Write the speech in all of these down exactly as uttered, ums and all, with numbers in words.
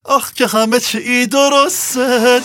آخ که همه چی درسته.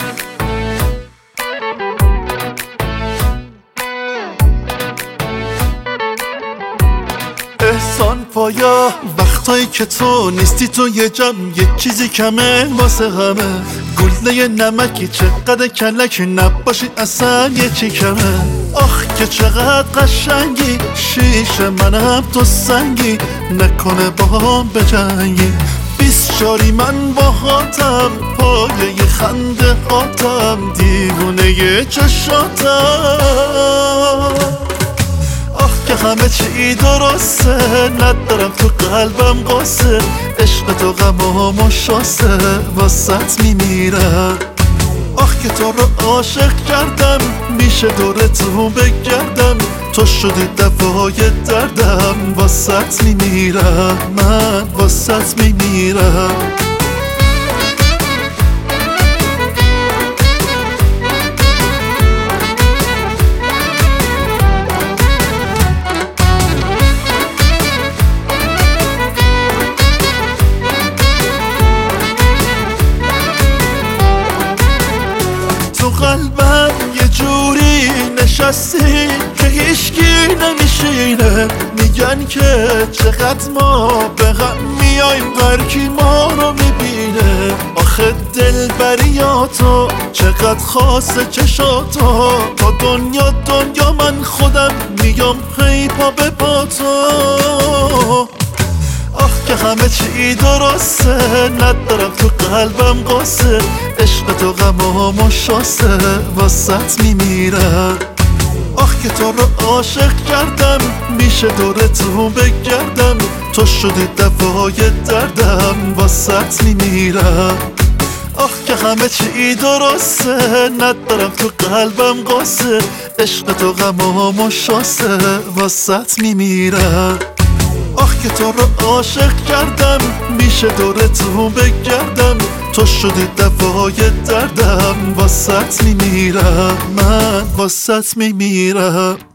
احسان پایا وقتایی که تو نیستی تو یه جمع یه چیزی کمه واسه همه. گله نمکی چقدر کلک نباشی اصلا یه چی کمه. آخ که چقدر قشنگی شیشه منم تو سنگی نکنه با هم بجنگی. بیست شاری من با هاتم پایه ی خنده هاتم دیوونه ی چشاتم. آخ که همه چی درسته ندارم تو قلبم قصه. عشق تو غمام و شاسته واسط میمیرم. آخ که تو رو عاشق کردم میشه دور تو بگردم. تو شدی دوای دردم واسط میمیرم. من واسط میمیرم. قلبم یه جوری نشستی که هیچکی نمیشینه. میگن که چقدر ما به هم میایم هرکی ما رو میبینه. آخه دلبریاتو چقدر خاصه چشاتو. تا دنیا دنیا من خودم میام هی پا به پا تو. آخ که همه چی درسته ندارم تو قلبم قصه. عشق تو غمام و شاسته واسط میمیرم. آخ که تو رو عاشق کردم میشه دور تو بگردم. تو شدی دوای دردم واسط میمیرم. آخ که همه چی درسته ندارم تو قلبم قصه. عشق تو غمام و شاسته واسط میمیرم. آخ که تو رو عاشق کردم میشه دور تو بگردم. تو شدی دوای دردم واسط میمیرم. من واسط میمیرم.